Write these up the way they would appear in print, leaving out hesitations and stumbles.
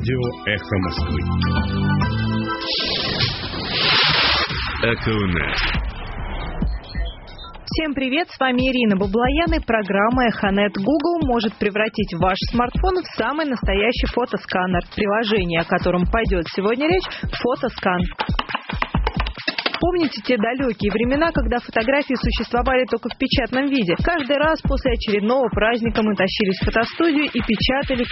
Радио «Эхо Москвы». ЭКОНЕТ. Всем привет, с вами Ирина Баблоян, и программа «ЭХОНЕТ». Google может превратить ваш смартфон в самый настоящий фотосканер. Приложение, о котором пойдет сегодня речь – «Фотоскан». Помните те далекие времена, когда фотографии существовали только в печатном виде? Каждый раз после очередного праздника мы тащились в фотостудию и печатали.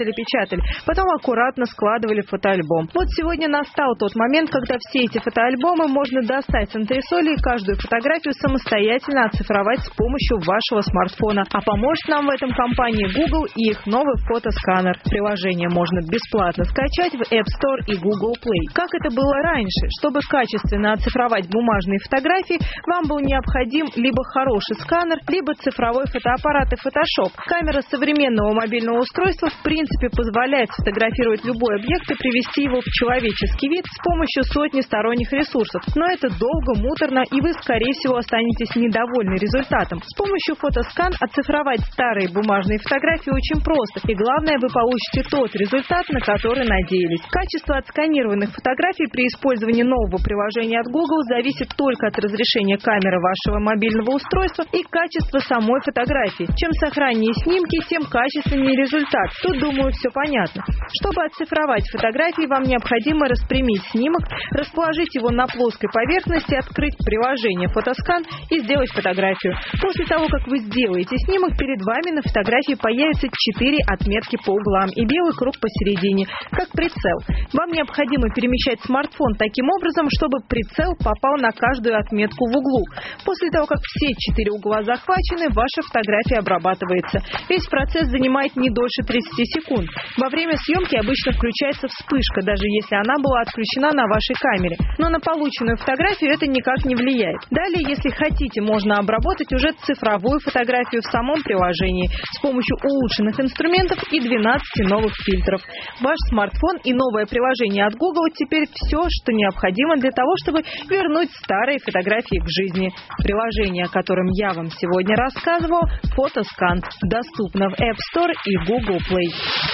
Потом аккуратно складывали в фотоальбом. Вот сегодня настал тот момент, когда все эти фотоальбомы можно достать с антресоли и каждую фотографию самостоятельно оцифровать с помощью вашего смартфона. А поможет нам в этом компания Google и их новый фотосканер. Приложение можно бесплатно скачать в App Store и Google Play. Как это было раньше? Чтобы качественно оцифровать бумажные фотографии, вам был необходим либо хороший сканер, либо цифровой фотоаппарат и Photoshop. Камера современного мобильного устройства в принципе позволяет сфотографировать любой объект и привести его в человеческий вид с помощью сотни сторонних ресурсов. Но это долго, муторно, и вы, скорее всего, останетесь недовольны результатом. С помощью фотоскан оцифровать старые бумажные фотографии очень просто. И главное, вы получите тот результат, на который надеялись. Качество отсканированных фотографий при использовании нового приложения от Google зависит только от разрешения камеры вашего мобильного устройства и качества самой фотографии. Чем сохраннее снимки, тем качественнее результат. Тут, думаю, все понятно. Чтобы оцифровать фотографии, вам необходимо распрямить снимок, расположить его на плоской поверхности, открыть приложение «Фотоскан» и сделать фотографию. После того, как вы сделаете снимок, перед вами на фотографии появятся 4 отметки по углам и белый круг посередине, как прицел. Вам необходимо перемещать смартфон таким образом, чтобы прицел попал на каждую отметку в углу. После того, как все 4 угла захвачены, ваша фотография обрабатывается. Весь процесс занимает не дольше 30 секунд. Во время съемки обычно включается вспышка, даже если она была отключена на вашей камере. Но на полученную фотографию это никак не влияет. Далее, если хотите, можно обработать уже цифровую фотографию в самом приложении с помощью улучшенных инструментов и 12 новых фильтров. Ваш смартфон и новое приложение от Google теперь все, что необходимо для того, чтобы вернуть старые фотографии к жизни. Приложение, о котором я вам сегодня рассказывал, «Фотоскан», доступно в App Store и Google Play.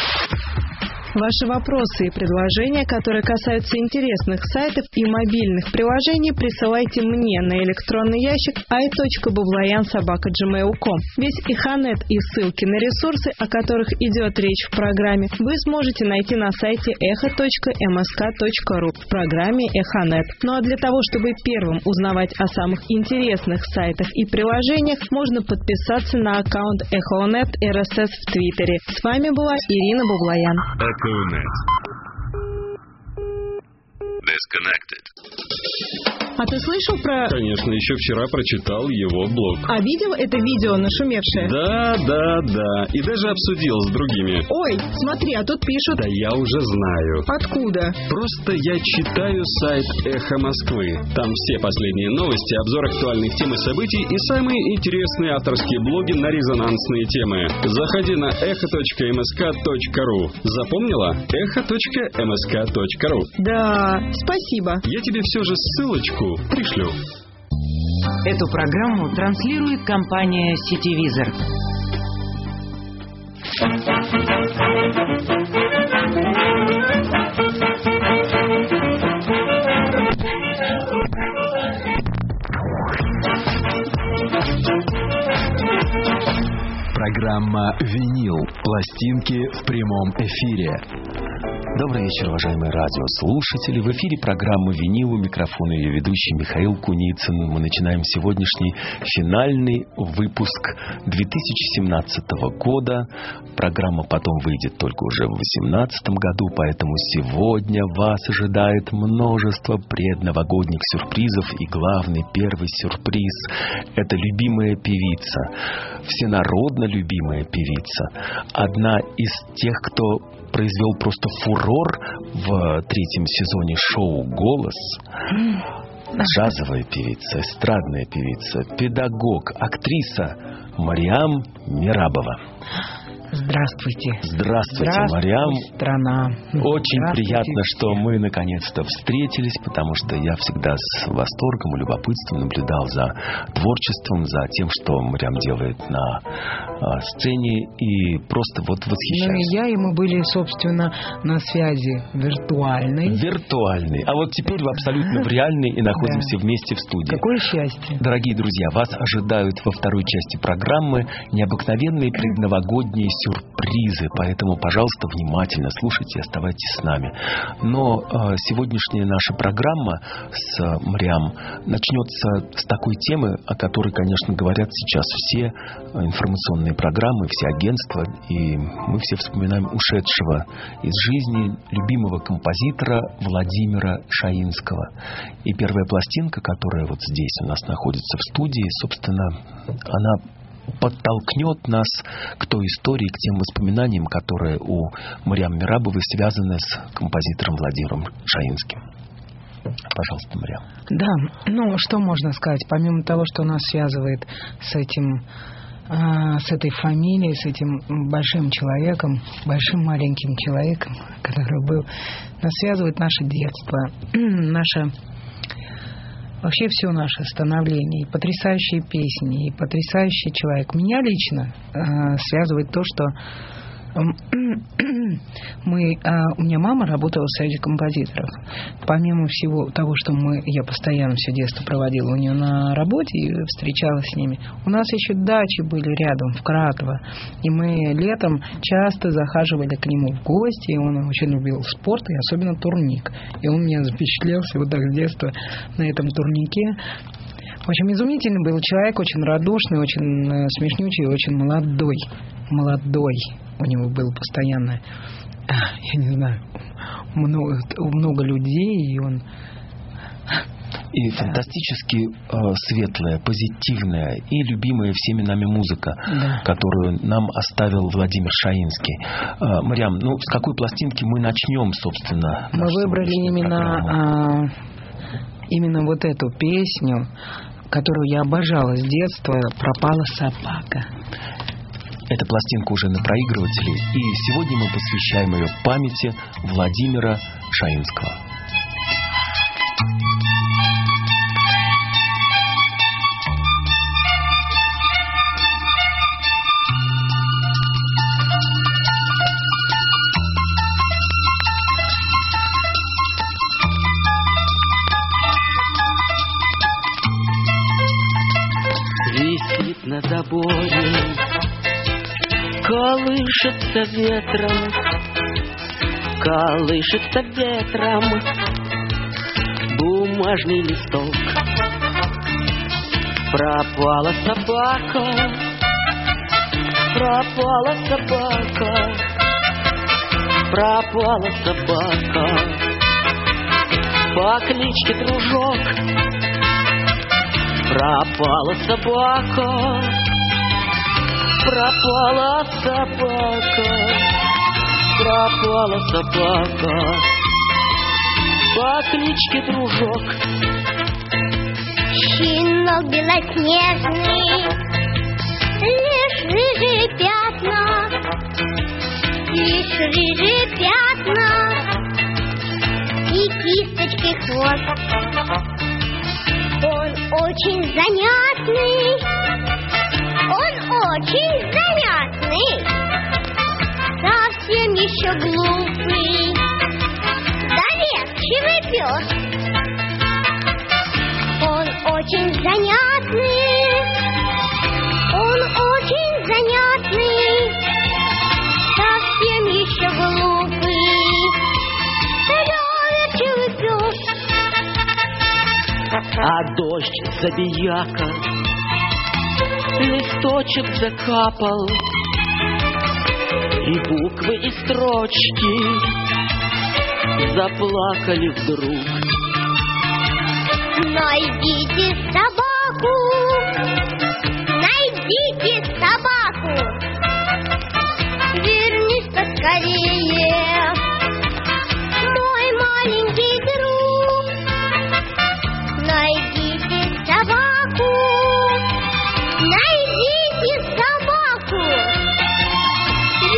Ваши вопросы и предложения, которые касаются интересных сайтов и мобильных приложений, присылайте мне на электронный ящик ai.babloyan@gmail.com. Весь ЭХОНЕТ и ссылки на ресурсы, о которых идет речь в программе, вы сможете найти на сайте echo.msk.ru в программе ЭХОНЕТ. Ну а для того, чтобы первым узнавать о самых интересных сайтах и приложениях, можно подписаться на аккаунт ЭХОНЕТ РСС в Твиттере. С вами была Ирина Баблоян. ЭКОНЕТ. Disconnected. А ты слышал про... Конечно, еще вчера прочитал его блог. А видел это видео нашумевшее? Да. И даже обсудил с другими. Ой, смотри, а тут пишут... Да я уже знаю. Откуда? Просто я читаю сайт «Эхо Москвы». Там все последние новости, обзор актуальных тем и событий и самые интересные авторские блоги на резонансные темы. Заходи на echo.msk.ru. Запомнила? echo.msk.ru. Да, спасибо. Я тебе все же ссылочку пришлю. Эту программу транслирует компания «Сетевизор». Программа «Винил». Пластинки в прямом эфире. Добрый вечер, уважаемые радиослушатели. В эфире программы «Винил», у микрофона ее ведущий Михаил Куницын. Мы начинаем сегодняшний финальный выпуск 2017 года. Программа потом выйдет только уже в 2018 году, поэтому сегодня вас ожидает множество предновогодних сюрпризов. И главный, первый сюрприз – это любимая певица, всенародно любимая певица. Одна из тех, кто произвел просто фурор в 3-м сезоне шоу «Голос». Джазовая певица, эстрадная певица, педагог, актриса Мариам Мерабова. Здравствуйте. Здравствуйте, Мариам. Страна. Очень приятно, что мы наконец-то встретились, потому что я всегда с восторгом и любопытством наблюдал за творчеством, за тем, что Мариам делает на сцене, и просто вот восхищаюсь. И мы были, собственно, на связи виртуальной. Виртуальной. А вот теперь вы абсолютно в реальной и находимся вместе в студии. Какое счастье. Дорогие друзья, вас ожидают во второй части программы необыкновенные предновогодние сюрпризы, поэтому, пожалуйста, внимательно слушайте и оставайтесь с нами. Но сегодняшняя наша программа с Мариам начнется с такой темы, о которой, конечно, говорят сейчас все информационные программы, все агентства, и мы все вспоминаем ушедшего из жизни любимого композитора Владимира Шаинского. И первая пластинка, которая вот здесь у нас находится в студии, собственно, она подтолкнет нас к той истории, к тем воспоминаниям, которые у Мариам Мерабовой связаны с композитором Владимиром Шаинским. Пожалуйста, Мариам. Да, что можно сказать, помимо того, что нас связывает с этой фамилией, с этим большим человеком, большим маленьким человеком, который был, нас связывает наше детство, вообще все наше становление, и потрясающие песни, и потрясающий человек. Меня лично связывает то, что у меня мама работала в Союзе композиторов. Помимо всего того, что я постоянно все детство проводила у нее на работе и встречалась с ними, у нас еще дачи были рядом, в Краково. И мы летом часто захаживали к нему в гости, и он очень любил спорт, и особенно турник. И он меня запечатлелся вот так с детства на этом турнике. В общем, изумительный был человек, очень радушный, очень смешнючий, очень молодой. У него было постоянно, я не знаю, много людей, и он... И фантастически светлая, позитивная и любимая всеми нами музыка, которую нам оставил Владимир Шаинский. Мариам, с какой пластинки мы начнем, собственно? Мы выбрали именно вот эту песню, которую я обожала с детства, «Пропала собака». Эта пластинка уже на проигрывателе, и сегодня мы посвящаем ее памяти Владимира Шаинского. Висит на заборе, колышется ветром бумажный листок. Пропала собака, по кличке Дружок. Пропала собака, по кличке Дружок. Щенок белоснежный, лишь рыжие пятна и кисточки хвост. Он очень занятный, совсем еще глупый, доверчивый пес. Он очень занятный, совсем еще глупый, доверчивый пес. А дождь забияка листочек закапал, и буквы, и строчки заплакали вдруг. Найдите собаку, вернись поскорее, мой маленький друг. Найдите собаку,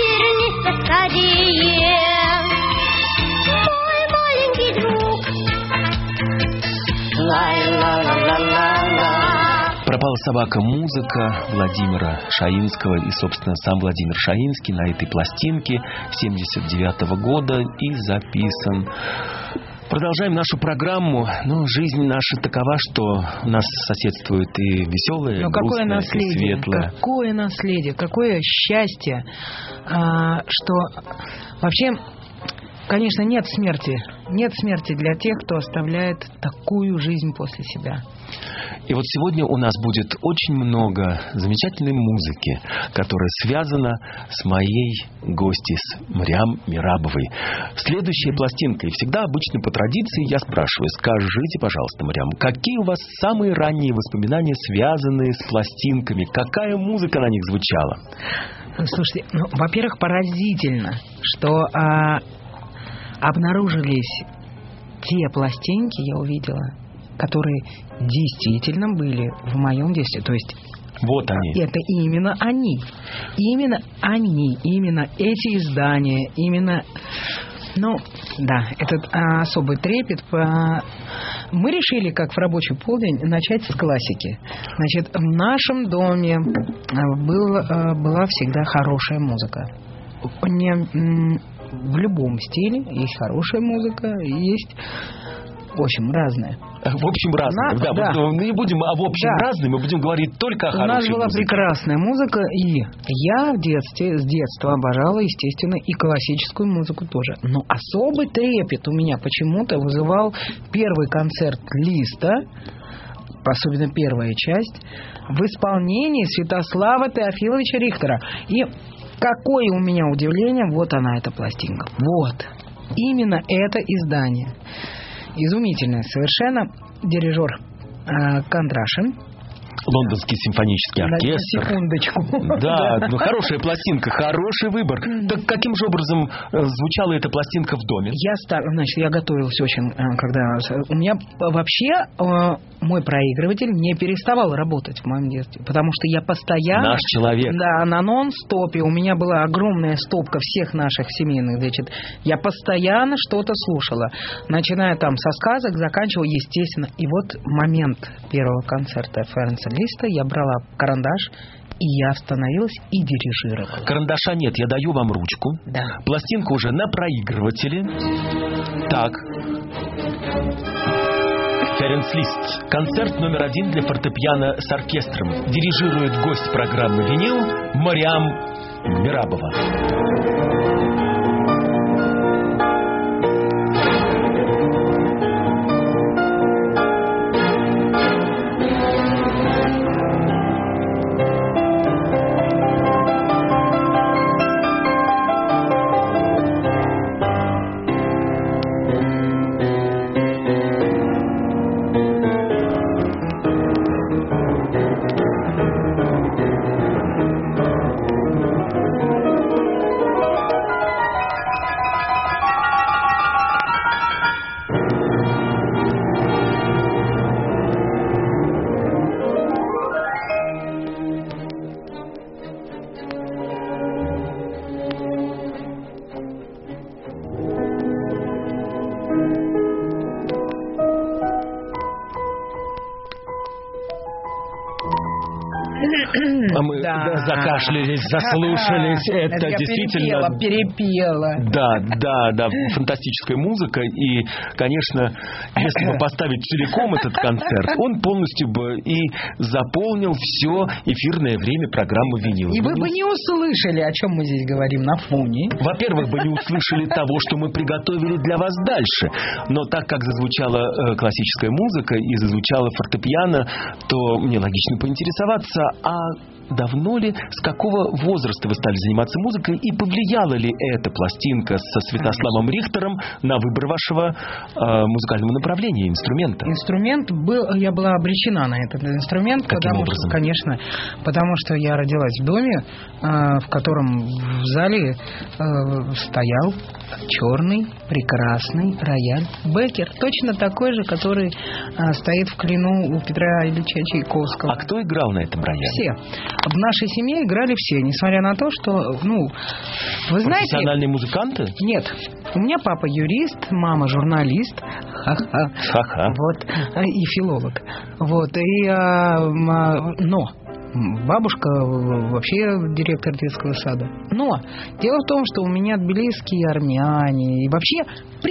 пропала собака» музыка Владимира Шаинского и, собственно, сам Владимир Шаинский на этой пластинке 79-го года и записан. Продолжаем нашу программу. Жизнь наша такова, что у нас соседствует и веселое, грустное, и светлое. Какое наследие, какое счастье, что вообще, конечно, нет смерти. Нет смерти для тех, кто оставляет такую жизнь после себя. И вот сегодня у нас будет очень много замечательной музыки, которая связана с моей гостьей, с Мариам Мерабовой. Следующая пластинка. И всегда обычно по традиции я спрашиваю: скажите, пожалуйста, Мариам, какие у вас самые ранние воспоминания, связанные с пластинками? Какая музыка на них звучала? Слушайте, во-первых, поразительно, что обнаружились те пластинки, я увидела, которые действительно были в моем детстве. То есть вот они. Это именно они. Именно они. Именно эти издания. Именно... этот особый трепет. Мы решили, как в рабочий полдень, начать с классики. Значит, в нашем доме была всегда хорошая музыка. В любом стиле есть хорошая музыка, есть... В общем, разное. В общем, разное. Да. Мы не будем в общем разное, мы будем говорить только о хорошей музыке. У нас была прекрасная музыка, и я с детства обожала, естественно, и классическую музыку тоже. Но особый трепет у меня почему-то вызывал первый концерт Листа, особенно первая часть, в исполнении Святослава Теофиловича Рихтера. И какое у меня удивление, вот она, эта пластинка. Вот. Именно это издание. Изумительное совершенно. Дирижер Кондрашин. Лондонский симфонический оркестр. Секундочку. Да, хорошая пластинка, хороший выбор. Так каким же образом звучала эта пластинка в доме? Я готовилась очень, когда... У меня вообще мой проигрыватель не переставал работать в моем детстве, потому что я постоянно... Наш человек. Да, на нон-стопе. У меня была огромная стопка всех наших семейных, я постоянно что-то слушала. Начиная со сказок, заканчивая, естественно. И вот момент первого концерта Ференца Листа я брала карандаш, и я остановилась и дирижировала. Карандаша нет, я даю вам ручку. Да. Пластинка уже на проигрывателе. Так. Ференц Лист. Концерт номер 1 для фортепиано с оркестром. Дирижирует гость программы «Винил» Мариам Мерабова. Мы закашлялись, заслушались. Это я действительно... перепела. Да, фантастическая музыка. И, конечно, если бы поставить целиком этот концерт, он полностью бы и заполнил все эфирное время программы «Винил». И вы бы не услышали, о чем мы здесь говорим на фоне. Во-первых, бы не услышали того, что мы приготовили для вас дальше. Но так как зазвучала классическая музыка и зазвучала фортепиано, то мне логично поинтересоваться, а давно ли, с какого возраста вы стали заниматься музыкой, и повлияла ли эта пластинка со Святославом Рихтером на выбор вашего музыкального направления, инструмента? Инструмент я была обречена на этот инструмент. Каким образом? Конечно, потому что я родилась в доме, в котором в зале стоял черный прекрасный рояль Беккер, точно такой же, который стоит в Клину у Петра Ильича Чайковского. А кто играл на этом рояле? Все. В нашей семье играли все, несмотря на то, что, вы знаете... Профессиональные музыканты? Нет. У меня папа юрист, мама журналист. Ха-ха. Вот. И филолог. Вот. Но бабушка вообще директор детского сада. Но дело в том, что у меня тбилисские армяне. И вообще,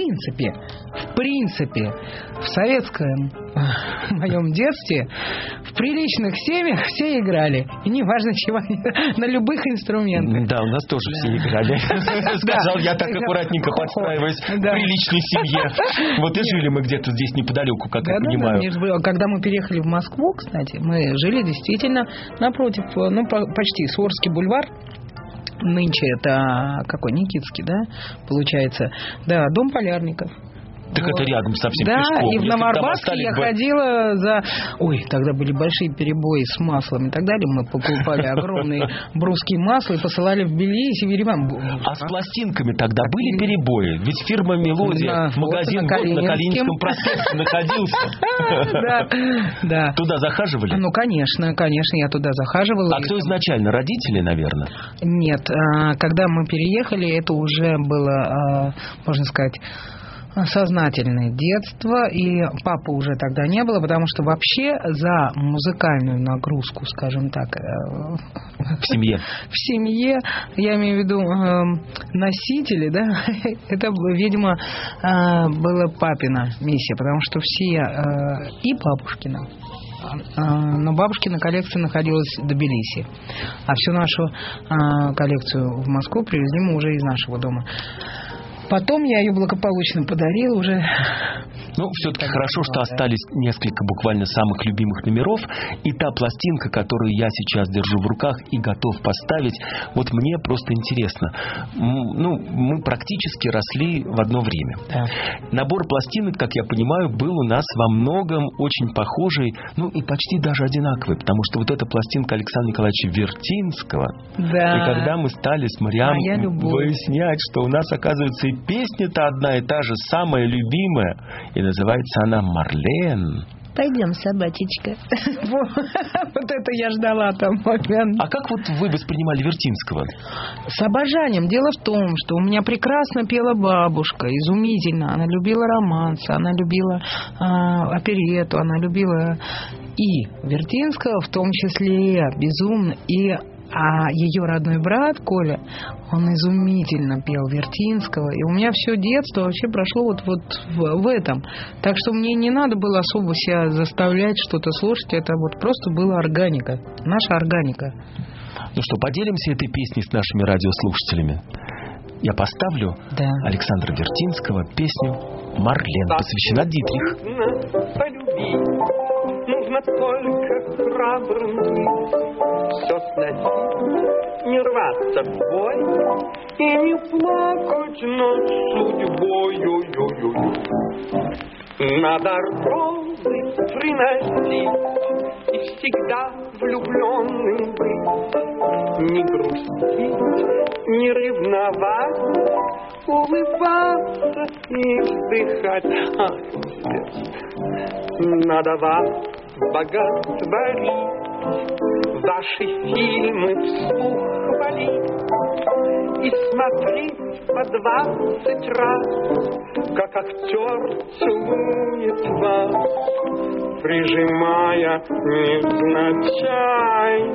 в принципе, в советском моем детстве в приличных семьях все играли. И неважно чего, на любых инструментах. Да, у нас тоже все играли. Сказал я так аккуратненько, подстраиваясь в приличной семье. Вот и жили мы где-то здесь неподалеку, как я понимаю. Когда мы переехали в Москву, кстати, мы жили действительно напротив, почти Суворский бульвар. Нынче это какой, Никитский, да, получается. Да, дом Полярников. Так вот. Это рядом совсем да, пешком. И в Новоарбатске я ходила за... Ой, тогда были большие перебои с маслом и так далее. Мы покупали огромные бруски масла и посылали в Тбилиси, в Ереван. А с пластинками тогда были перебои? Ведь фирма «Мелодия», магазин на Калининском проспекте находился. Да. Туда захаживали? Ну, конечно, я туда захаживала. А кто изначально? Родители, наверное? Нет, когда мы переехали, это уже было, можно сказать... сознательное детство, и папы уже тогда не было, потому что вообще за музыкальную нагрузку, скажем так, в семье, я имею в виду носители, да, это, видимо, была папина миссия, потому что все, и бабушкина, но бабушкина коллекция находилась в Тбилиси, а всю нашу коллекцию в Москву привезли мы уже из нашего дома. Потом я ее благополучно подарила уже. Ну, все-таки хорошо, что остались несколько буквально самых любимых номеров. И та пластинка, которую я сейчас держу в руках и готов поставить, вот мне просто интересно. Мы практически росли в одно время. Да. Набор пластинок, как я понимаю, был у нас во многом очень похожий, и почти даже одинаковый. Потому что вот эта пластинка Александра Николаевича Вертинского. Да. И когда мы стали с Мариам выяснять, что у нас, оказывается, и песня-то одна и та же, самая любимая, и называется она «Марлен». Пойдем, собачечка. Вот это я ждала там момент. А как вот вы воспринимали Вертинского? С обожанием. Дело в том, что у меня прекрасно пела бабушка, изумительно. Она любила романсы, она любила оперетту, она любила и Вертинского в том числе безумно. А ее родной брат Коля, он изумительно пел Вертинского. И у меня все детство вообще прошло вот в этом. Так что мне не надо было особо себя заставлять что-то слушать. Это вот просто была органика. Наша органика. Ну что, поделимся этой песней с нашими радиослушателями. Я поставлю Александра Вертинского песню «Марлен». Посвящена Дитрих. Нужно только храбрым быть, все сносить, не рваться в бой и не плакать над судьбой. Надо розы приносить и всегда влюбленным быть, не грустить, не ревновать, улыбаться и вздыхать. Ах, надо вас боготворить, ваши фильмы вслух хвалить и смотреть по 20 раз, как актер целует вас, прижимая невзначай.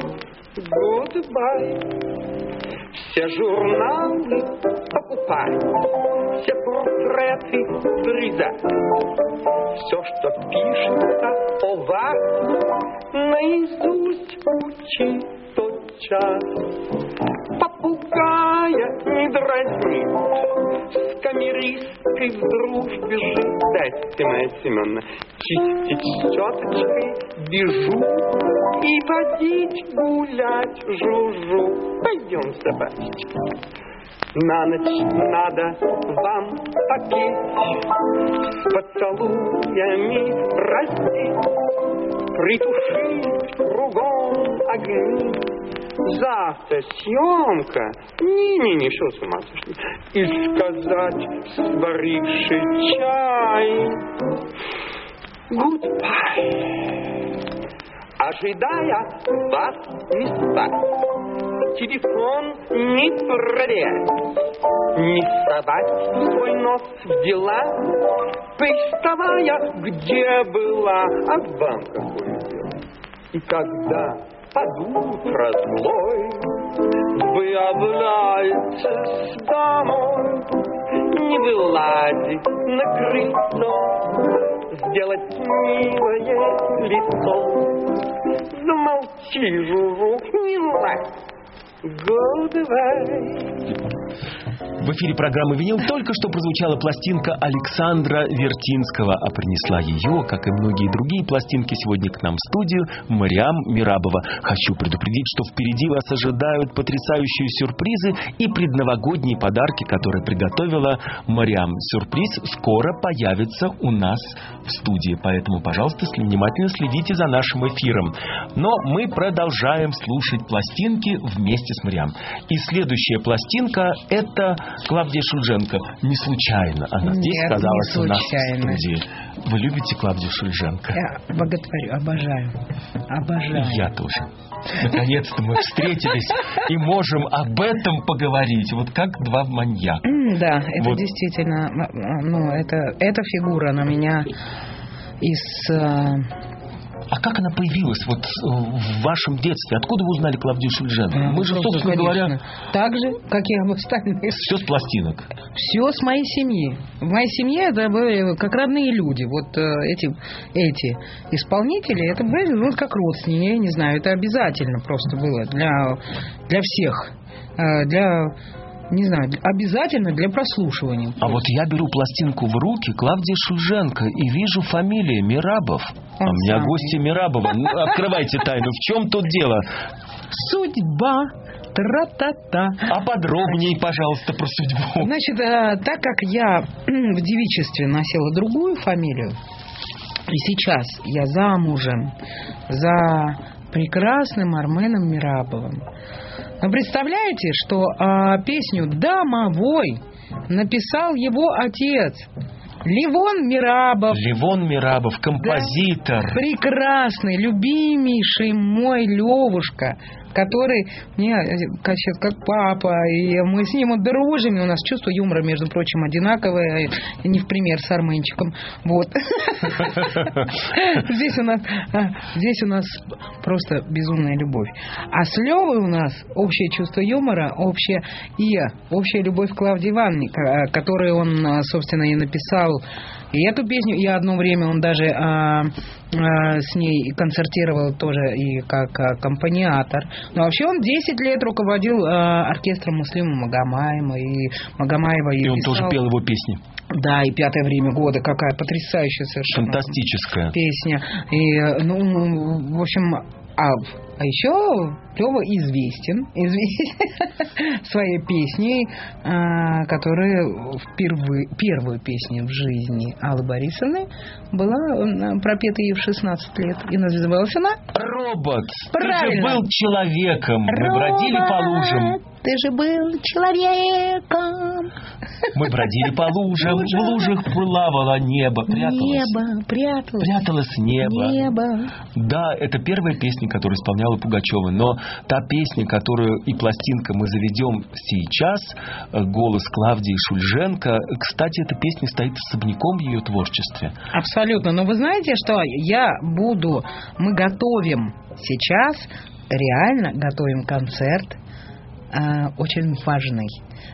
Goodbye. Все журналы покупай, все портреты срезай, все, что пишется о вас, наизусть учи тотчас. Попугая не дразнит, с камеристкой в дружбе жить. Дайте, Майя Семеновна, чистить щеточкой бежу и водить гулять жужжу. Пойдем, собачечка. На ночь надо вам попеть, с поцелуями раздеть, притушить кругом огни. Завтра съемка, не, что с ума сошли, и сказать, сваривший чай, goodbye. ожидая вас не спать, телефон не проверять, не совать свой нос в дела, приставая, где была, а вам какое дело? И когда под утро злой вы являетесь домой, не вылазить на крыльцо, сделать милое лицо. Замолчи, Жужу, не лай, голдовай. В эфире программы «Винил» только что прозвучала пластинка Александра Вертинского, а принесла ее, как и многие другие пластинки, сегодня к нам в студию Мариам Мерабова. Хочу предупредить, что впереди вас ожидают потрясающие сюрпризы и предновогодние подарки, которые приготовила Мариам. Сюрприз скоро появится у нас в студии, поэтому, пожалуйста, внимательно следите за нашим эфиром. Но мы продолжаем слушать пластинки вместе с Мариам. И следующая пластинка — это Клавдия Шульженко. Не случайно она здесь оказалась у нас в студии. Вы любите Клавдию Шульженко? Я боготворю, обожаю. Обожаю. Я тоже. Наконец-то мы встретились и можем об этом поговорить. Вот как два маньяка. Да, это вот. Действительно, ну, эта фигура на меня из... А как она появилась вот в вашем детстве? Откуда вы узнали Клавдию Шульженко? Мы же, собственно говоря... Так же, как и об остальных. Все с пластинок? Все с моей семьи. В моей семье это были как родные люди. Вот эти исполнители, это были вот как родственники, я не знаю. Это обязательно просто было для всех. Не знаю, обязательно для прослушивания. А вот я беру пластинку в руки Клавдия Шульженко и вижу фамилия Мерабов. А у меня гости Мерабова. Ну, открывайте тайну. В чем тут дело? Судьба. Тра-та-та. А подробнее, пожалуйста, про судьбу. Значит, так как я в девичестве носила другую фамилию, и сейчас я замужем за прекрасным Арменом Мерабовым. Но представляете, что песню «Домовой» написал его отец Левон Мерабов. Левон Мерабов, композитор. Да, прекрасный, любимейший мой Левушка, который мне качает как папа, и мы с ним дружим, и у нас чувство юмора, между прочим, одинаковое, не в пример с Арменчиком. Вот. Здесь у нас просто безумная любовь. А с Левой у нас общее чувство юмора, общая любовь к Клавдии Ивановне, которую он, собственно, и написал. И эту песню, и одно время он даже с ней концертировал тоже и как аккомпаниатор. Но вообще он 10 лет руководил оркестром Муслима Магомаева. И он тоже пел его песни. Да, и «Пятое время года». Какая потрясающая совершенно фантастическая песня. И, в общем... А еще Лёва известен своей песней, которая первую песню в жизни Аллы Борисовны была пропета ей в 16 лет. И называлась она «Робот». Правильно. Ты же был человеком. Мы бродили по лужам. Ты же был человеком. Мы бродили по лужам. В лужах плавало небо. Пряталось небо. Да, это первая песня, которую исполняла Пугачева. Но та песня, которую и пластинка мы заведем сейчас, голос Клавдии Шульженко, кстати, эта песня стоит особняком в ее творчестве. Абсолютно. Но вы знаете, что мы готовим сейчас, реально готовим концерт, очень важный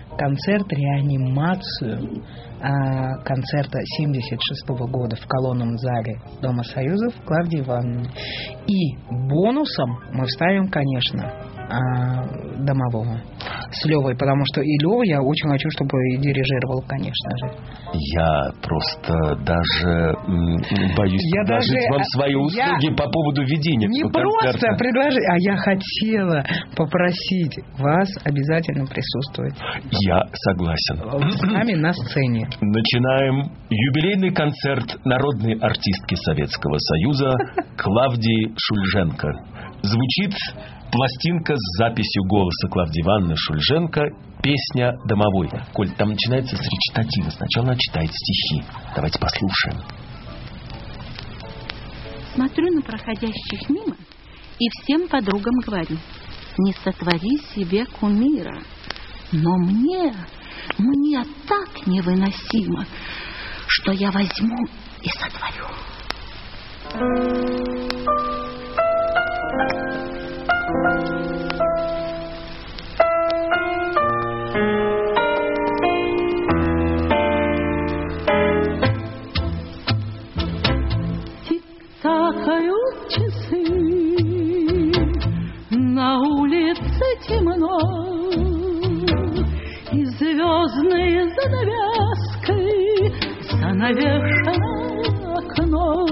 концерт-реанимацию концерта 76-го года в колонном зале Дома Союзов Клавдии Ивановны. И бонусом мы вставим, конечно, Домового с Левой, потому что и Лева я очень хочу, чтобы и дирижировал, конечно же. Я просто даже боюсь предложить вам свои услуги по поводу ведения. Не просто предложить, а я хотела попросить вас обязательно присутствовать. Я согласен. С нами на сцене. Начинаем юбилейный концерт народной артистки Советского Союза Клавдии Шульженко. Звучит пластинка с записью голоса Клавдии Ивановны Шульженко, песня «Домовой». Коль, там начинается с речитатива. Сначала она читает стихи. Давайте послушаем. Смотрю на проходящих мимо И всем подругам говорю: не сотвори себе кумира. Но мне так невыносимо, что я возьму и сотворю. Тик-такают часы, на улице темно, и звездной занавеской занавешено окно.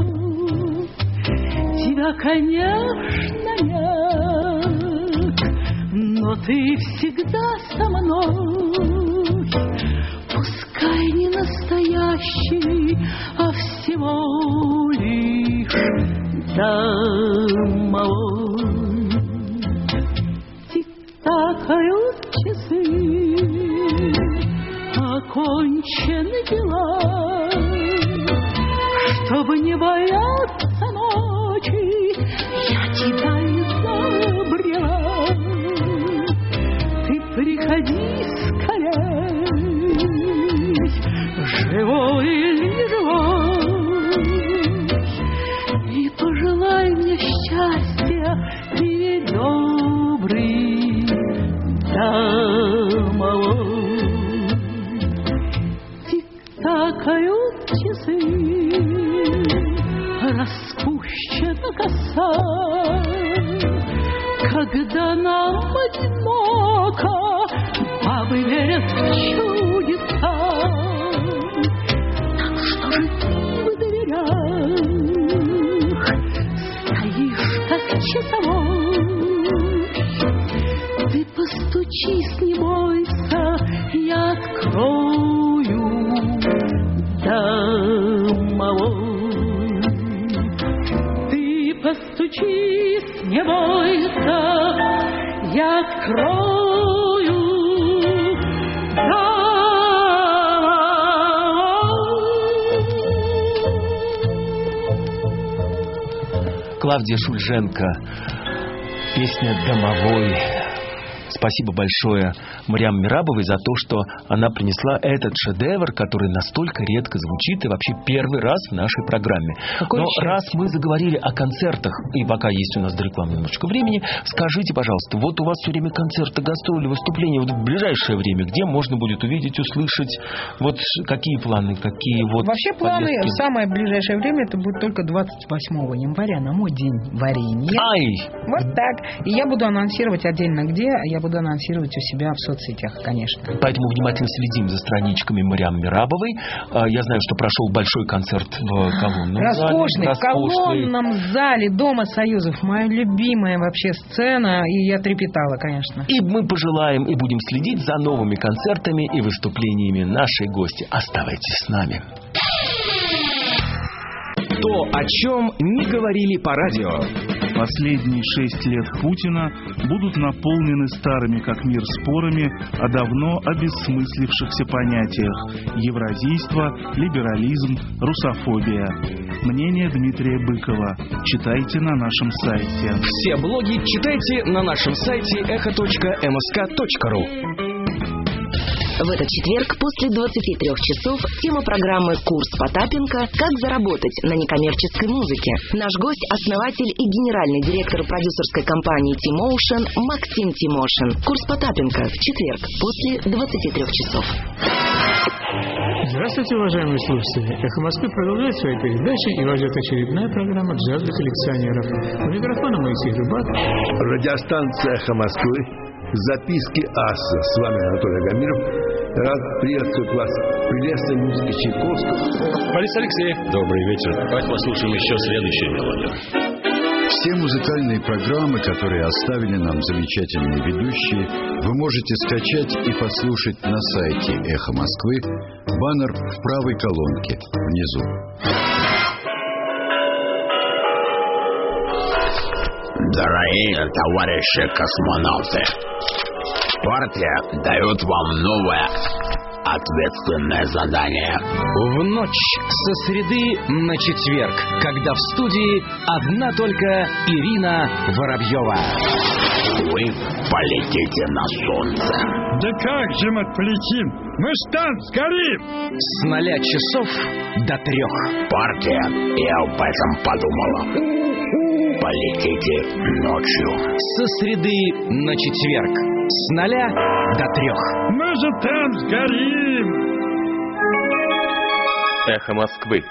Тебя, конечно, нет, но ты всегда со мной. Пускай не настоящий, а всего лишь домовой. Тик-такают часы, окончены дела. Чтобы не бояться ночи, я тебя изобрела. Ты приходи скорей, живой или живой, и пожелай мне счастья, ты добрый домовой. Тик-такают часы, распущена коса. Когда нам одиноко, бабы верят в чудеса. Так что же ты в дверях стоишь, как часовой? Ты постучись, не бойся, я открою, домовой. Постучись, не бойся, я открою. Клавдия Шульженко, песня «Домовой». Спасибо большое Мариам Мерабовой за то, что она принесла этот шедевр, который настолько редко звучит и вообще первый раз в нашей программе. Но раз мы заговорили о концертах, и пока есть у нас до рекламы немножечко времени, скажите, пожалуйста, вот у вас все время концерты, гастроли, выступления, вот в ближайшее время, где можно будет увидеть, услышать, вот какие планы, какие вот... Вообще планы в самое ближайшее время это будет только 28 января, на мой день варенья. Ай! Вот так. И я буду анонсировать отдельно где, я буду анонсировать у себя в соцсетях, конечно. Поэтому внимательно следим за страничками Мариам Мерабовой. Я знаю, что прошел большой концерт в колонном роскошный, зале. В колонном зале Дома Союзов. Моя любимая вообще сцена. И я трепетала, конечно. И мы пожелаем и будем следить за новыми концертами и выступлениями нашей гости. Оставайтесь с нами. То, о чем не говорили по радио. Последние 6 лет Путина будут наполнены старыми как мир спорами о давно обессмыслившихся понятиях: евразийство, либерализм, русофобия. Мнение Дмитрия Быкова. Читайте на нашем сайте. Все блоги читайте на нашем сайте echo.msk.ru. В этот четверг после 23 часов тема программы «Курс Потапенко. Как заработать на некоммерческой музыке». Наш гость – основатель и генеральный директор продюсерской компании T-Motion Максим Тимошин. «Курс Потапенко» в четверг после 23 часов. Здравствуйте, уважаемые слушатели. «Эхо Москвы» продолжает свои передачи, и вас ждет очередная программа «Джаз для коллекционеров». У микрофона Моисей Рыбак. Радиостанция «Эхо Москвы». Записки аса. С вами Анатолий Агамиров. Рад приветствовать вас в прелестной музыке Чайковского. Борис Алексеев. Добрый вечер. Давайте послушаем еще следующую мелодию. Все музыкальные программы, которые оставили нам замечательные ведущие, вы можете скачать и послушать на сайте «Эхо Москвы». Баннер в правой колонке внизу. Дорогие товарищи космонавты, партия дает вам новое ответственное задание. В ночь со среды на четверг, когда в студии одна только Ирина Воробьева. Вы полетите на солнце. Да как же мы полетим? Мы ж там сгорим! С 0 часов до 3. Партия и об этом подумала. Полетите ночью. Со среды на четверг. С 0 до 3. Мы же там сгорим! Эхо Москвы.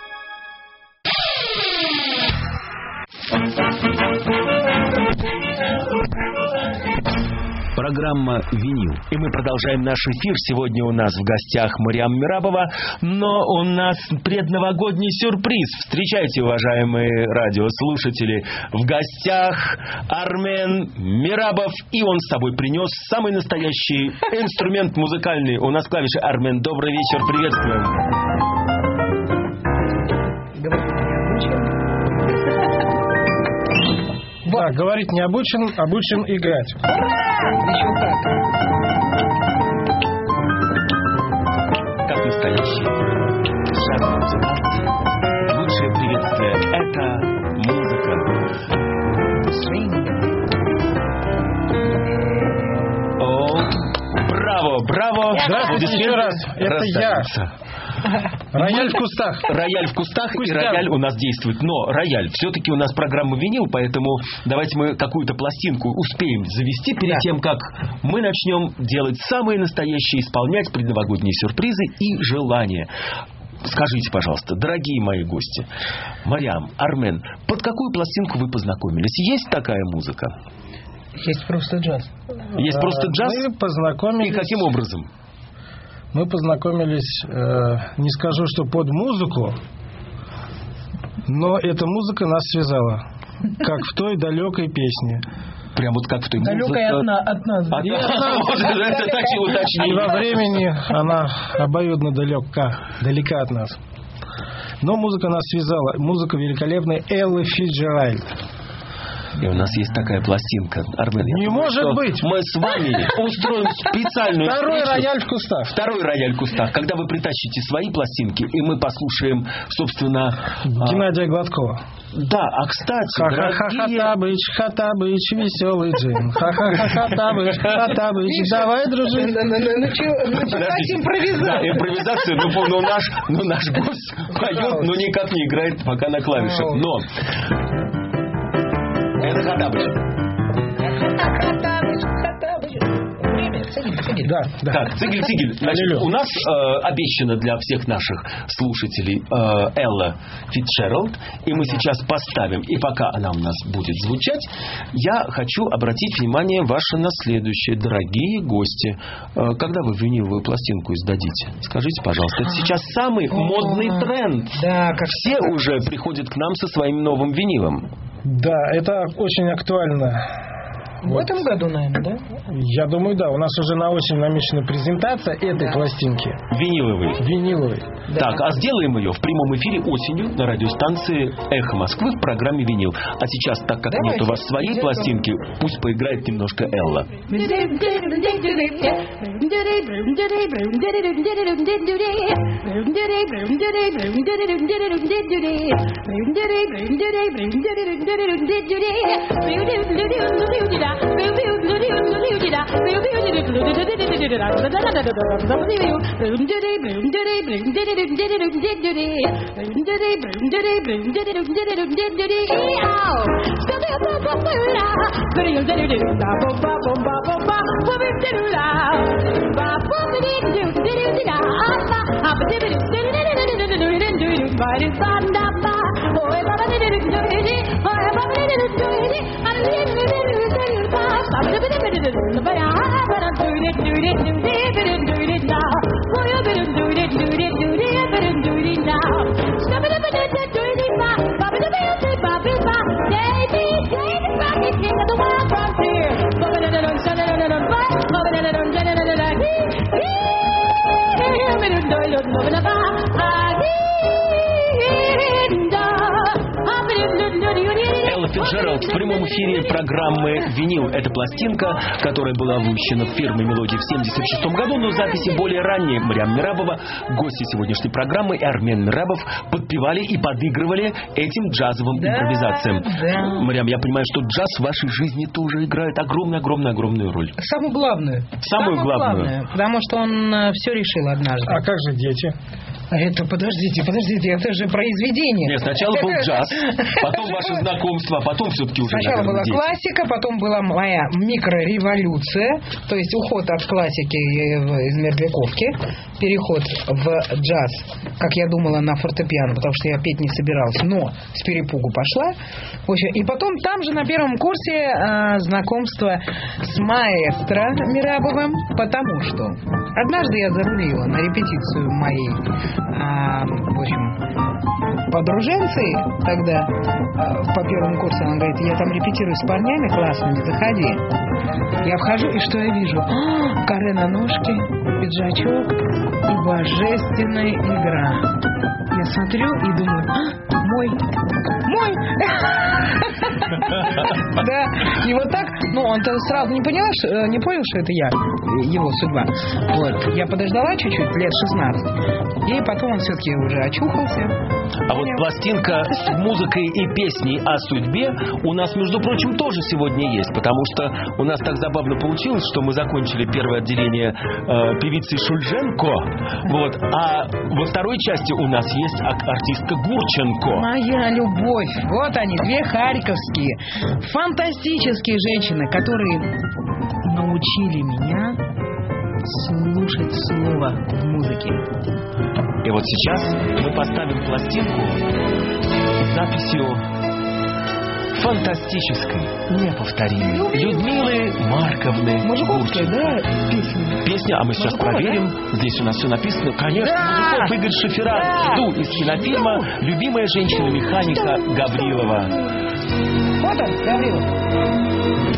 Программа «Винил». И мы продолжаем наш эфир. Сегодня у нас в гостях Мариам Мерабова, но у нас предновогодний сюрприз. Встречайте, уважаемые радиослушатели. В гостях Армен Мерабов, и он с собой принес самый настоящий инструмент музыкальный. У нас клавиши. Армен, добрый вечер, приветствуем. Да, говорить не обучен, обучен играть. Еще как. Как настоящий шаг-музыкант. Лучшее приветствие — это музыка. О, браво, браво. Здравствуйте еще раз. Это я. Рояль в кустах. Рояль в кустах и рояль у нас действует. Но рояль, все-таки у нас программа «Винил», поэтому давайте мы какую-то пластинку успеем завести перед тем, как мы начнем делать самые настоящие, исполнять предновогодние сюрпризы и желания. Скажите, пожалуйста, дорогие мои гости, Мариам, Армен, под какую пластинку вы познакомились? Есть такая музыка? Есть просто джаз. Есть просто джаз? Мы познакомились... И каким образом? Мы познакомились, не скажу, что под музыку, но эта музыка нас связала, как в той далекой песне. Прям вот как в той музыке. Далекая от нас. Это так и уточнили. И во времени она обоюдно далека от нас. Но музыка нас связала. Музыка великолепная Эллы Фицджеральд. И у нас есть такая пластинка. Армен, не может быть. Мы с вами устроим специальную Второй встречу. рояль в кустах. Второй рояль в кустах. Когда вы притащите свои пластинки, и мы послушаем, собственно... Геннадия Гладкова. Да, а кстати, Ха-ха-ха-хатабыч, хатабыч, веселый джин. Ха-ха-ха-хатабыч, хатабыч, давай, дружить. Началась импровизация. Да, импровизация, но наш гость поет, но никак не играет пока на клавишах. Но... Это Хаттабыч. Да. Так, цигель. Значит, у нас обещана для всех наших слушателей Элла Фицджеральд, и мы сейчас поставим, и пока она у нас будет звучать, я хочу обратить внимание ваше на следующее, дорогие гости. Когда вы виниловую пластинку издадите? Скажите, пожалуйста, это сейчас самый модный тренд. Да, все уже приходят к нам со своим новым винилом. Да, это очень актуально. В этом году, наверное, да? Я думаю, да. У нас уже на осень намечена презентация этой пластинки. Виниловой. Да. Так, а сделаем ее в прямом эфире осенью на радиостанции «Эхо Москвы» в программе «Винил». А сейчас, так как нет у вас своей пластинки, пусть поиграет немножко Элла. Элла Фицджеральд в прямом эфире программы «Винил». Это пластинка, которая была выпущена фирмой «Мелодия» в 1976 году, но записи более ранние. Мариам Мерабова, гости сегодняшней программы, и Армен Мерабов подпевали и подыгрывали этим джазовым импровизациям. Да. Мариам, я понимаю, что джаз в вашей жизни тоже играет огромную роль. Самую главную. Самую главную. Потому что он все решил однажды. А как же дети? Это, подождите, это же произведение. Нет, сначала был джаз, потом ваше знакомство, потом все-таки уже, сначала была дети. классика, потом была моя микрореволюция, то есть уход от классики из Мерзляковки, переход в джаз, как я думала, на фортепиано, потому что я петь не собиралась, но с перепугу пошла. В общем, и потом там же на первом курсе знакомство с маэстро Мерабовым, потому что однажды я зарулила на репетицию моей в общем, подруженцы тогда по первому курсу, она говорит, я там репетирую с парнями классными, заходи. Я вхожу, и что я вижу? Каре на ножке, пиджачок и божественная игра. Я смотрю и думаю, мой. Да, и вот так, он-то сразу не понял, что это я, его судьба. Вот, я подождала чуть-чуть, лет 16, и потом он все-таки уже очухался. А вот пластинка с музыкой и песней о судьбе у нас, между прочим, тоже сегодня есть, потому что у нас так забавно получилось, что мы закончили первое отделение певицы Шульженко, вот, а во второй части у нас есть артистка Гурченко. Моя любовь. Вот они, две харьковские, фантастические женщины, которые научили меня слушать слово в музыке. И вот сейчас мы поставим пластинку с записью фантастической, неповторимой Людмилы Марковны Гурченко. Да, песня, а мы сейчас проверим. Да? Здесь у нас все написано. Конечно, Мужиков Игорь Шеферат. Жду из кинофильма «Любимая женщина-механика» Гаврилова. Вот он, Гаврилов.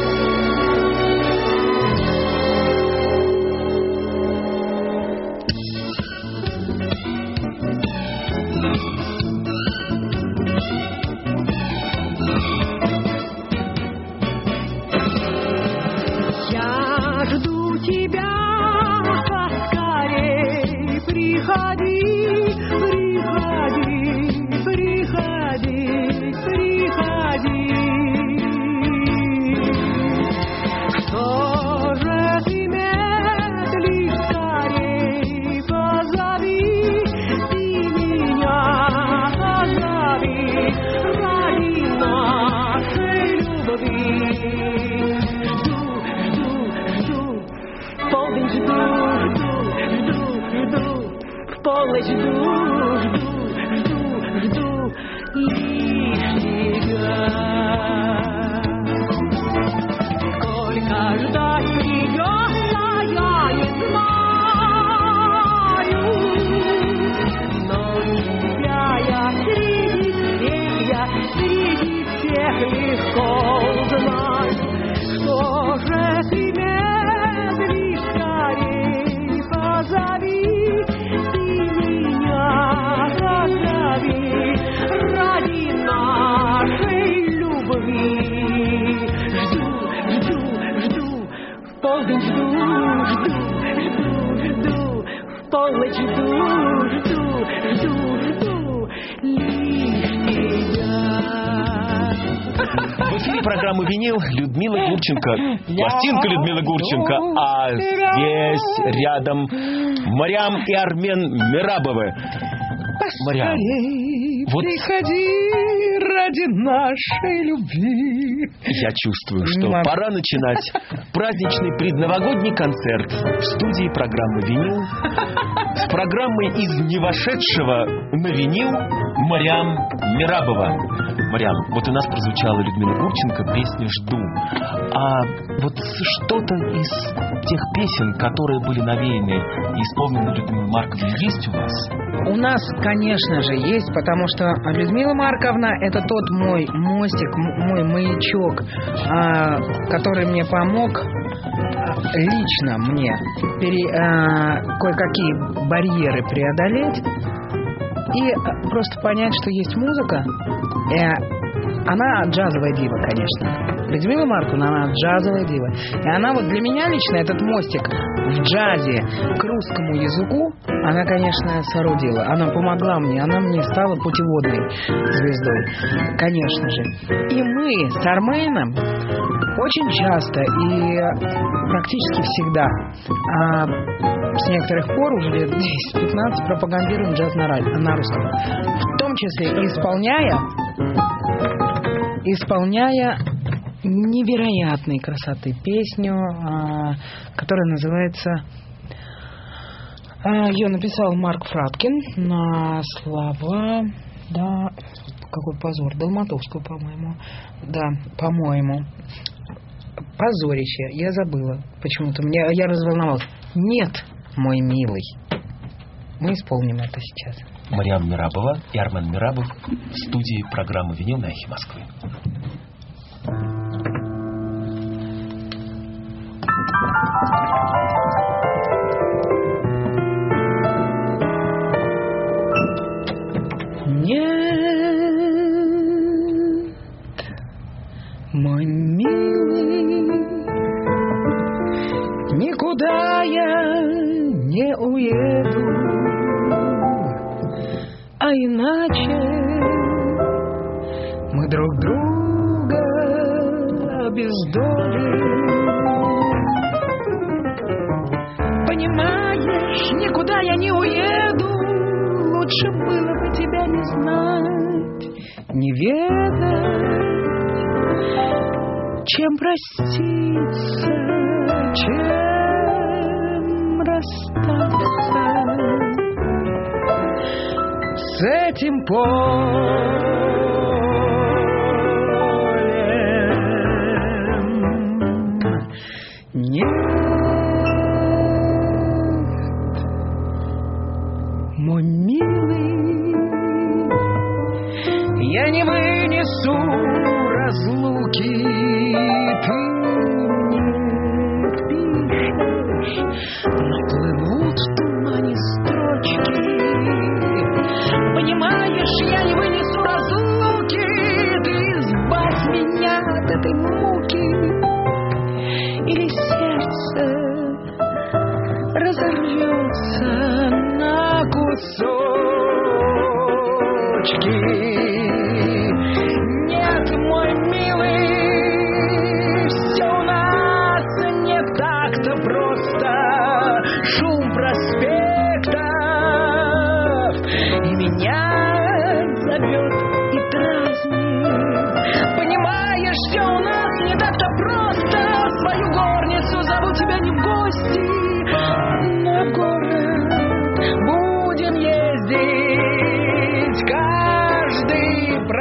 Программу «Винил» Людмила Гурченко. Пластинка Людмилы Гурченко. А здесь рядом Мариам и Армен Мерабовы. Мариам, вот приходи ради нашей любви. Я чувствую, что пора начинать праздничный предновогодний концерт в студии программы «Винил» с программой из не вошедшего на винил Мариам Мерабова. Мариам, вот у нас прозвучала Людмила Гурченко песня «Жду». А вот что-то из тех песен, которые были навеяны и исполнены Людмилой Марковной, есть у вас? У нас, конечно же, есть, потому что Людмила Марковна — это тот мой мостик, мой маячок, который мне помог лично мне кое-какие барьеры преодолеть и просто понять, что есть музыка, Она джазовая дива, конечно. Людмила Марковна, она джазовая дива. И она вот для меня лично этот мостик в джазе к русскому языку, она, конечно, соорудила. Она помогла мне, она мне стала путеводной звездой, конечно же. И мы с Арменом очень часто и практически всегда, с некоторых пор, уже лет 10-15, пропагандируем джаз на русском. В том числе исполняя невероятной красоты песню, которая называется... Ее написал Марк Фраткин на слова... Да, какой позор, Долматовского, по-моему. Да, по-моему. Позорище, я забыла. Почему-то я разволновалась. Нет, мой милый. Мы исполним это сейчас. Мариам Мерабова и Армен Мерабов в студии программы «Винил» на Эхе Москвы. Нет, мой милый, никуда я не уеду, а иначе мы друг друга обездолим. Понимаешь, никуда я не уеду, лучше было бы тебя не знать, не ведать, чем проститься, чем расстаться с этим полем. Нет, мой милый, я не вынесу разлуки. Ты мне пишешь, наплывут в тумане строчки. Понимаешь, я не вынесу разлуки. Ты избавь меня от этой муки. Или сердце разорвется на кусочки. Нет, мой милый, все у нас не так-то просто. Шум проспектов и меня зовет и дразнит. Понимаешь, все у нас не так-то просто. Свою горницу зову тебя не в гости, но в город будем ездить каждый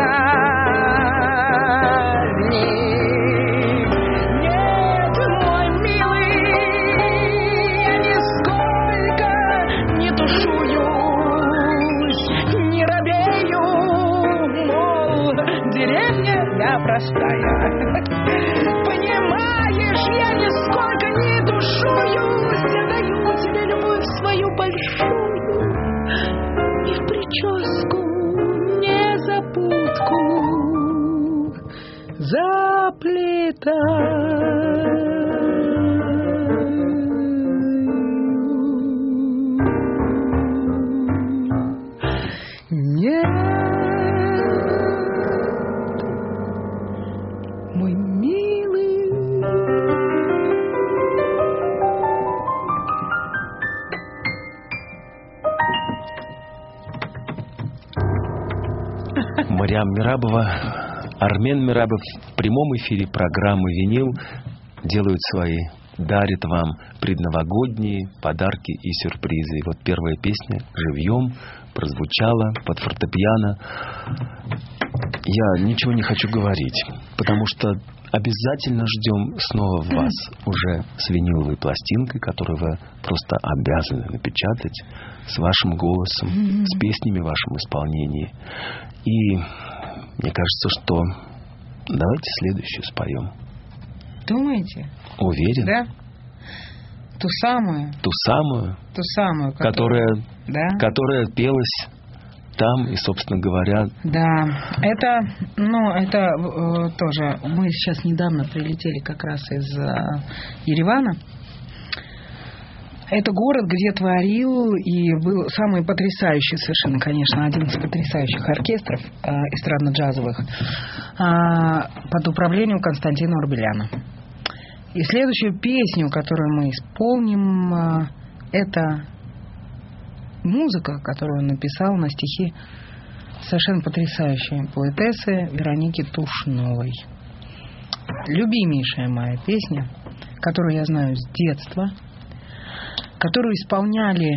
праздник. Нет, мой милый, я нисколько не тушуюсь, не робею, мол, деревня я простая. Понимаешь, я нисколько не тушуюсь, я даю тебе любовь свою большую, и в прическу незапутку заплетаю. Нет, мой милый. Мариам Мерабова, Армен Мерабов в прямом эфире программы «Винил» делают дарят вам предновогодние подарки и сюрпризы. И вот первая песня живьем прозвучала под фортепиано. Я ничего не хочу говорить, потому что обязательно ждем снова вас уже с виниловой пластинкой, которую вы просто обязаны напечатать с вашим голосом, с песнями в вашем исполнении. И мне кажется, что давайте следующую споем. Думаете? Уверен. Да? Ту самую. Ту самую, Ту самую, которая пелась там, и, собственно говоря... Да, это тоже... Мы сейчас недавно прилетели как раз из Еревана. Это город, где творил и был самый потрясающий совершенно, конечно, один из потрясающих оркестров эстрадно-джазовых под управлением Константина Урбеляна. И следующую песню, которую мы исполним, это музыка, которую он написал на стихи совершенно потрясающей поэтессы Вероники Тушновой. Любимейшая моя песня, которую я знаю с детства, которую исполняли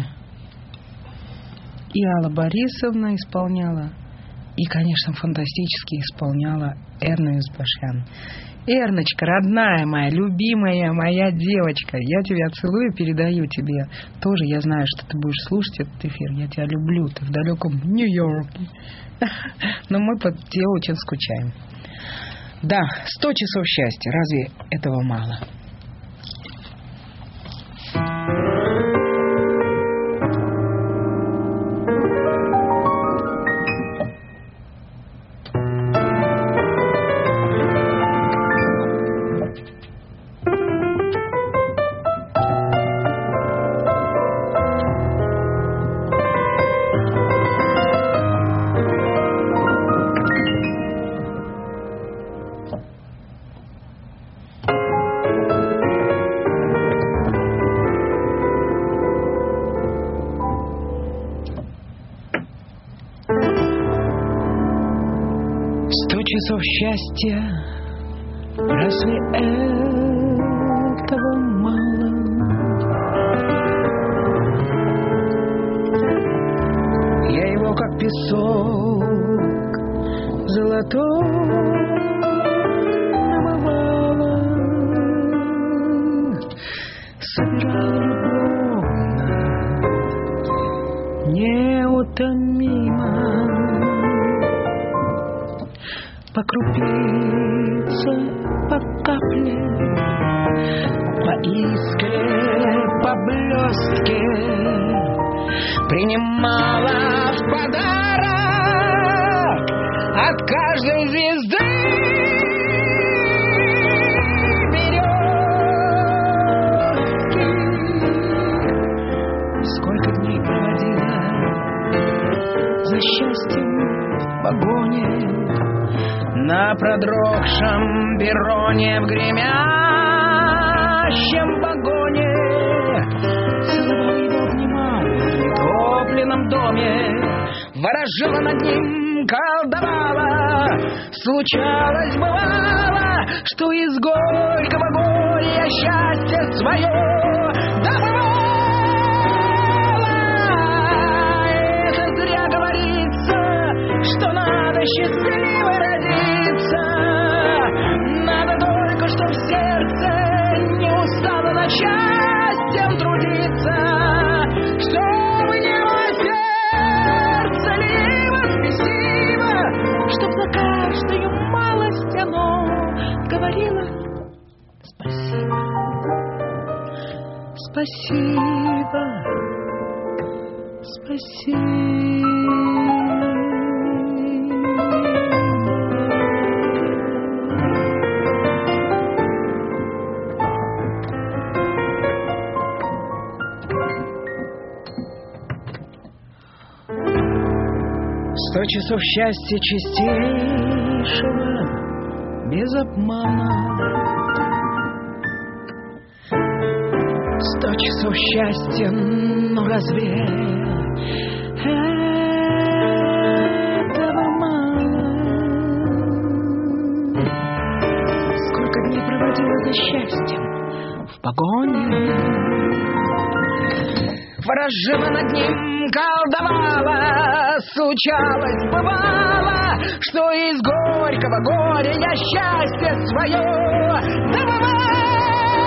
и Алла Борисовна исполняла, и, конечно, фантастически исполняла Эрна Юзбашян. Эрночка, родная моя, любимая моя девочка, я тебя целую и передаю тебе. Тоже я знаю, что ты будешь слушать этот эфир. Я тебя люблю, ты в далеком Нью-Йорке. Но мы по тебе очень скучаем. Да, 100 часов счастья. Разве этого мало? Часов счастья, разве этого мало? Я его как песок золотой намывала, собирала любовно, неутомимо. По крупице, по капле, по искре, по блестке принимала в подарок от каждой звезды березки. Сколько дней проводила за счастьем в погоне, на продрогшем перроне, в гремящем вагоне, целовала его, обнимала в нетопленном доме, ворожила над ним, колдовала. Случалось, бывало, что из горького горя счастье свое добывала. Это зря говорится, что надо счастливо родиться. Надо только, чтоб сердце не устало над счастьем трудиться, чтобы не было сердца либо спесиво, чтоб за каждую малость оно говорило спасибо, спасибо, спасибо. 100 часов счастья чистейшего, без обмана. 100 часов счастья, но разве этого мало? Сколько дней проводила за счастьем в погоне, ворожила над ним, колдовала. Случалось, бывало, что из горького горя я счастье свое добывала.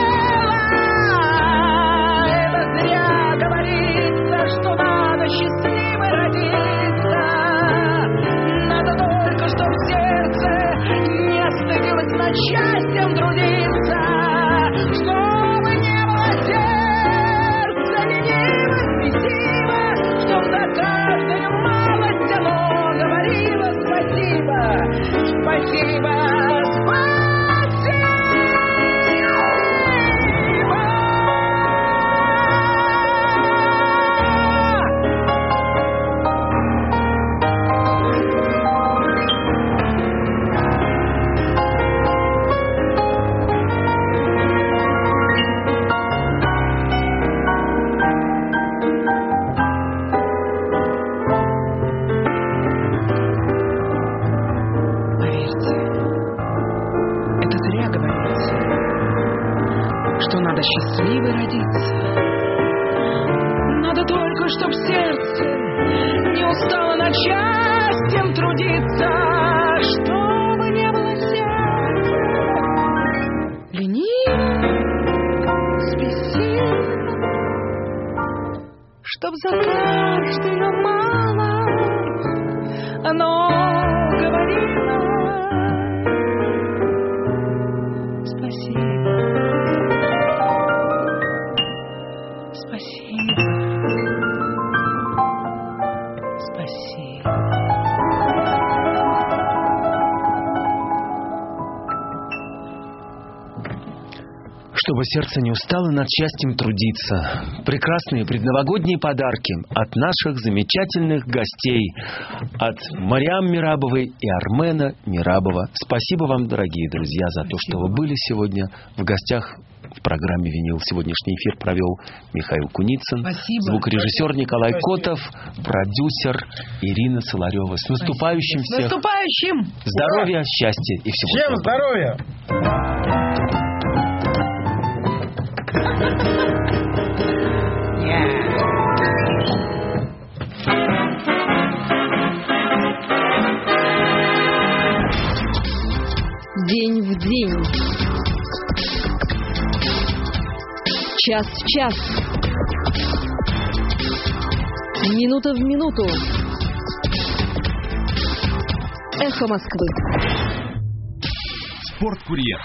Это зря говорится, что надо счастливо родиться. Надо только, чтоб сердце не стыдилось над счастьем трудиться, чтобы не было сердца ленивых, спесиво, чтоб за каждую малость надо счастливой родиться. Надо только, чтоб сердце не устало над счастьем трудиться, чтобы не было сердца лениво, спесиво, чтоб за каждую малость оно говорило спасибо, спасибо, спасибо. Чтобы сердце не устало над счастьем трудиться. Прекрасные предновогодние подарки от наших замечательных гостей, от Мариам Мерабовой и Армена Мерабова. Спасибо вам, дорогие друзья, за то, что вы были сегодня в гостях в программе «Винил». Сегодняшний эфир провел Михаил Куницын, звукорежиссер Николай Котов, продюсер Ирина Соларева. С наступающим всех! С наступающим! Здоровья, счастья и всего Всем доброго! здоровья! День в день, час в час, минута в минуту. Эхо Москвы. Спорткурьер.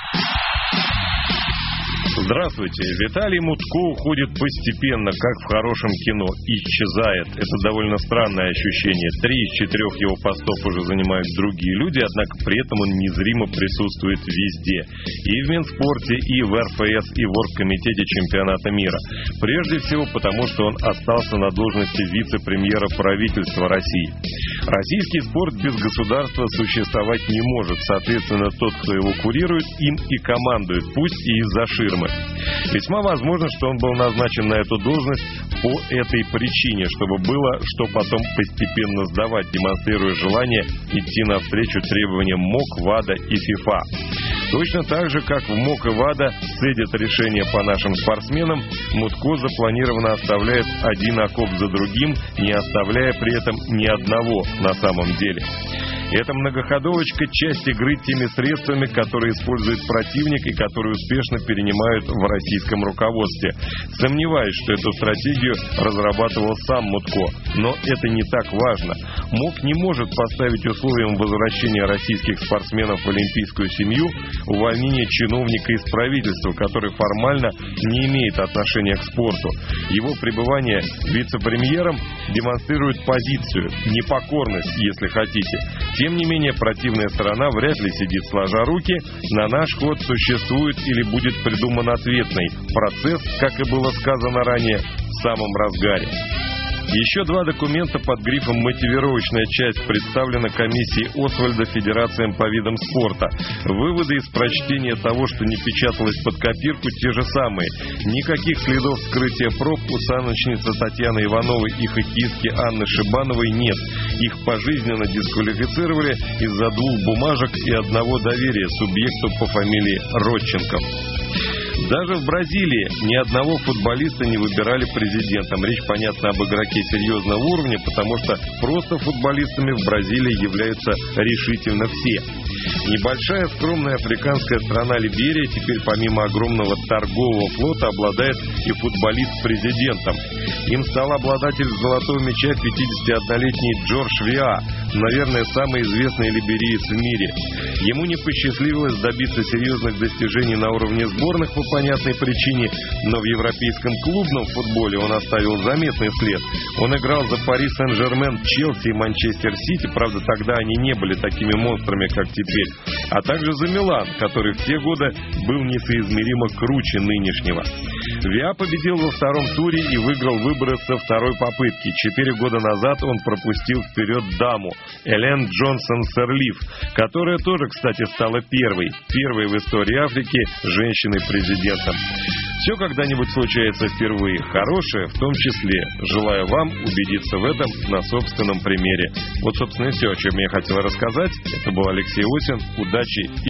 Здравствуйте. Виталий Мутко уходит постепенно, как в хорошем кино. Исчезает. Это довольно странное ощущение. 3 из 4 его постов уже занимают другие люди, однако при этом он незримо присутствует везде. И в Минспорте, и в РФС, и в Оргкомитете чемпионата мира. Прежде всего потому, что он остался на должности вице-премьера правительства России. Российский спорт без государства существовать не может. Соответственно, тот, кто его курирует, им и командует, пусть и из-за ширмы. Весьма возможно, что он был назначен на эту должность по этой причине, чтобы было что потом постепенно сдавать, демонстрируя желание идти навстречу требованиям МОК, ВАДА и ФИФА. Точно так же, как в МОК и ВАДА цедят решения по нашим спортсменам, Мутко запланированно оставляет один окоп за другим, не оставляя при этом ни одного на самом деле. Эта многоходовочка – часть игры теми средствами, которые использует противник и которые успешно перенимают в российском руководстве. Сомневаюсь, что эту стратегию разрабатывал сам Мутко, но это не так важно. МОК не может поставить условием возвращения российских спортсменов в олимпийскую семью увольнение чиновника из правительства, который формально не имеет отношения к спорту. Его пребывание вице-премьером демонстрирует позицию, непокорность, если хотите. Тем не менее, противная сторона вряд ли сидит сложа руки. На наш ход существует или будет придуман ответный процесс, как и было сказано ранее, в самом разгаре. Еще 2 документа под грифом «Мотивировочная часть» представлена комиссией Освальда федерациям по видам спорта. Выводы из прочтения того, что не печаталось под копирку, те же самые. Никаких следов вскрытия проб у саночницы Татьяны Ивановой и хоккеистки Анны Шибановой нет. Их пожизненно дисквалифицировали из-за 2 бумажек и 1 доверия субъекту по фамилии Родченков. Даже в Бразилии ни одного футболиста не выбирали президентом. Речь, понятно, об игроке серьезного уровня, потому что просто футболистами в Бразилии являются решительно все. Небольшая скромная африканская страна Либерия теперь помимо огромного торгового флота обладает и футболист-президентом. Им стал обладатель золотого мяча 51-летний Джордж Виа, наверное, самый известный либериец в мире. Ему не посчастливилось добиться серьезных достижений на уровне сборных по понятной причине, но в европейском клубном футболе он оставил заметный след. Он играл за Пари Сен-Жермен, Челси и Манчестер Сити, правда, тогда они не были такими монстрами, как теперь, а также за Милан, который в те годы был несоизмеримо круче нынешнего. Виа победил во 2-м туре и выиграл выборы со 2-й попытки. 4 года назад он пропустил вперед даму Элен Джонсон Сирлиф, которая тоже, кстати, стала первой в истории Африки женщиной-президентом. Все когда-нибудь случается впервые, хорошее в том числе. Желаю вам убедиться в этом на собственном примере. Вот, собственно, и все, о чем я хотел рассказать. Это был Алексей Осин. Удачи!